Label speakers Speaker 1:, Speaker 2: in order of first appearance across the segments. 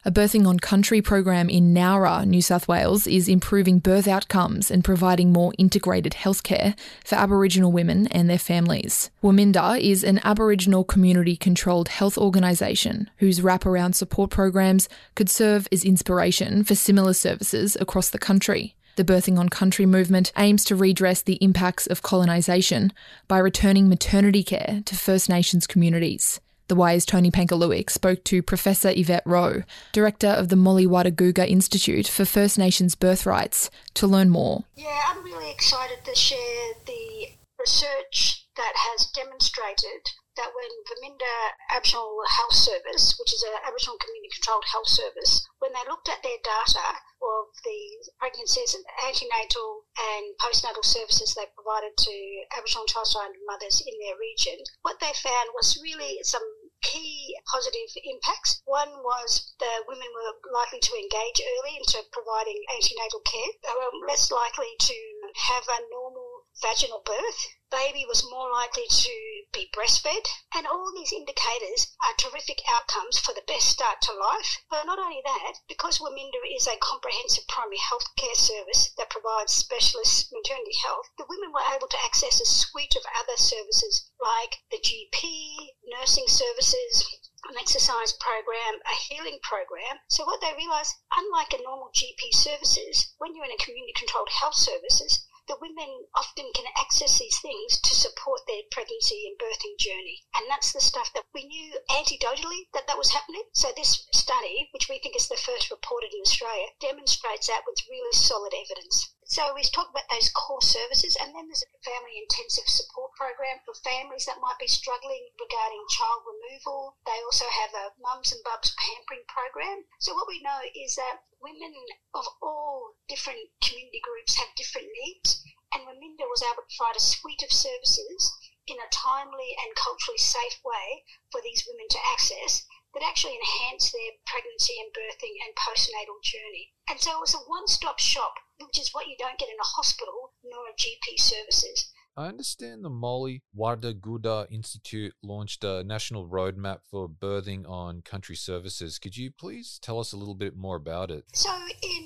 Speaker 1: A Birthing on Country program in Nowra, New South Wales, is improving birth outcomes and providing more integrated healthcare for Aboriginal women and their families. Waminda is an Aboriginal community-controlled health organisation whose wraparound support programs could serve as inspiration for similar services across the country. The Birthing on Country movement aims to redress the impacts of colonisation by returning maternity care to First Nations communities. The Wire's Tony Pankaluik spoke to Professor Yvette Rowe, Director of the Molly Wadaguga Institute for First Nations Birthrights, to learn more.
Speaker 2: Yeah, I'm really excited to share the research that has demonstrated that when Waminda Aboriginal Health Service, which is an Aboriginal community-controlled health service, when they looked at their data of the pregnancies and antenatal and postnatal services they provided to Aboriginal and Torres Strait Islander mothers in their region, what they found was really some key positive impacts. One was the women were likely to engage early into providing antenatal care. They were less likely to have a normal vaginal birth. Baby was more likely to be breastfed, and all these indicators are terrific outcomes for the best start to life. But not only that, because Waminda is a comprehensive primary health care service that provides specialist maternity health, the women were able to access a suite of other services like the GP, nursing services, an exercise program, a healing program. So what they realised, unlike a normal GP services, when you're in a community-controlled health services, the women often can access these things to support their pregnancy and birthing journey. And that's the stuff that we knew anecdotally that was happening. So this study, which we think is the first reported in Australia, demonstrates that with really solid evidence. So we talk about those core services, and then there's a family intensive support program for families that might be struggling regarding child removal. They also have a Mums and Bubs pampering program. So what we know is that women of all different community groups have different needs, and Waminda was able to provide a suite of services in a timely and culturally safe way for these women to access that actually enhance their pregnancy and birthing and postnatal journey. And so it was a one-stop shop, which is what you don't get in a hospital nor a GP services.
Speaker 3: I understand the Molly Wadaguga Institute launched a national roadmap for birthing on country services. Could you please tell us a little bit more about it?
Speaker 2: So in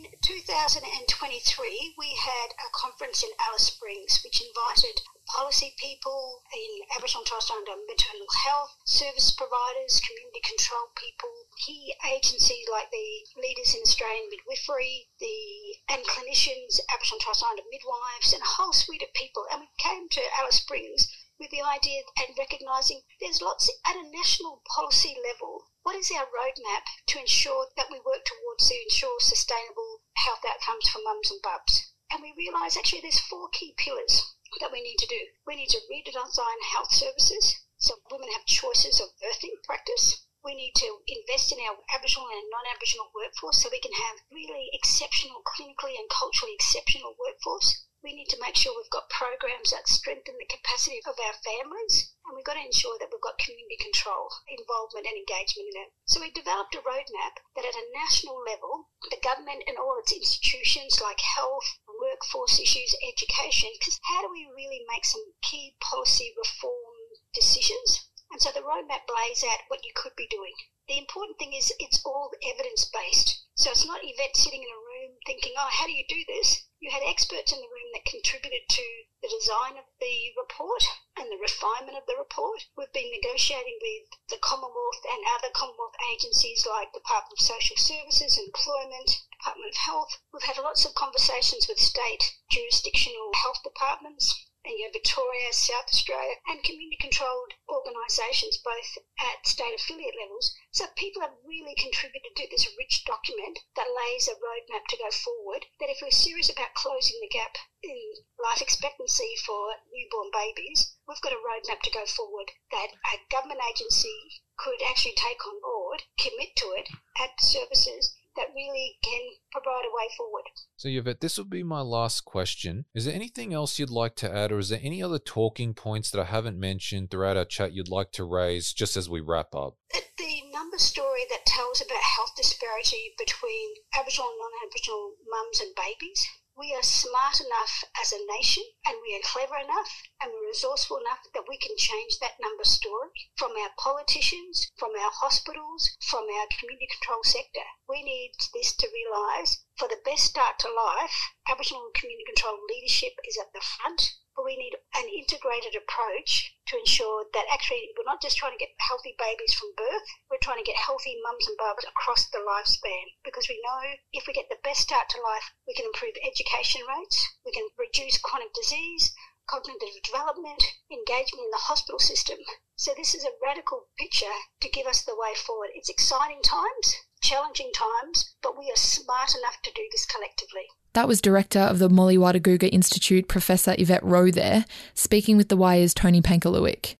Speaker 2: 2023, we had a conference in Alice Springs, which invited policy people in Aboriginal and Torres Strait Islander maternal health, service providers, community control people, key agencies like the leaders in Australian midwifery, and clinicians, Aboriginal and Torres Strait Islander midwives, and a whole suite of people. And we came to Alice Springs with the idea and recognising there's lots at a national policy level. What is our roadmap to ensure that we work towards to ensure sustainable health outcomes for mums and bubs? And we realise actually there's 4 key pillars that we need to do. We need to redesign health services so women have choices of birthing practice. We need to invest in our Aboriginal and non-Aboriginal workforce so we can have really exceptional, clinically and culturally exceptional workforce. We need to make sure we've got programs that strengthen the capacity of our families, and we've got to ensure that we've got community control, involvement and engagement in it. So we developed a roadmap that at a national level, the government and all its institutions like health, workforce issues, education, because how do we really make some key policy reform decisions? And so the roadmap lays out what you could be doing. The important thing is it's all evidence-based. So it's not Yvette sitting in a room thinking, oh, how do you do this? You had experts in the room that contributed to the design of the report and the refinement of the report. We've been negotiating with the Commonwealth and other Commonwealth agencies like Department of Social Services, Employment, Department of Health. We've had lots of conversations with state jurisdictional health departments, and Victoria, South Australia, and community-controlled organisations, both at state affiliate levels. So people have really contributed to this rich document that lays a roadmap to go forward, that if we're serious about closing the gap in life expectancy for newborn babies, we've got a roadmap to go forward that a government agency could actually take on board, commit to it, add services that really can provide a way forward.
Speaker 3: So Yvette, this would be my last question. Is there anything else you'd like to add, or is there any other talking points that I haven't mentioned throughout our chat you'd like to raise just as we wrap up?
Speaker 2: The number story that tells about health disparity between Aboriginal and non-Aboriginal mums and babies We are smart enough as a nation, and we are clever enough, and we're resourceful enough that we can change that number story from our politicians, from our hospitals, from our community control sector. We need this to realise, for the best start to life, Aboriginal and community control leadership is at the front, but we need an integrated approach to ensure that actually we're not just trying to get healthy babies from birth, we're trying to get healthy mums and bubs across the lifespan, because we know if we get the best start to life, we can improve education rates, we can reduce chronic disease, cognitive development, engagement in the hospital system. So this is a radical picture to give us the way forward. It's exciting times, challenging times, but we are smart enough to do this collectively.
Speaker 1: That was Director of the Molly Wadaguga Institute, Professor Yvette Rowe there, speaking with The Wire's Tony Pankaluik.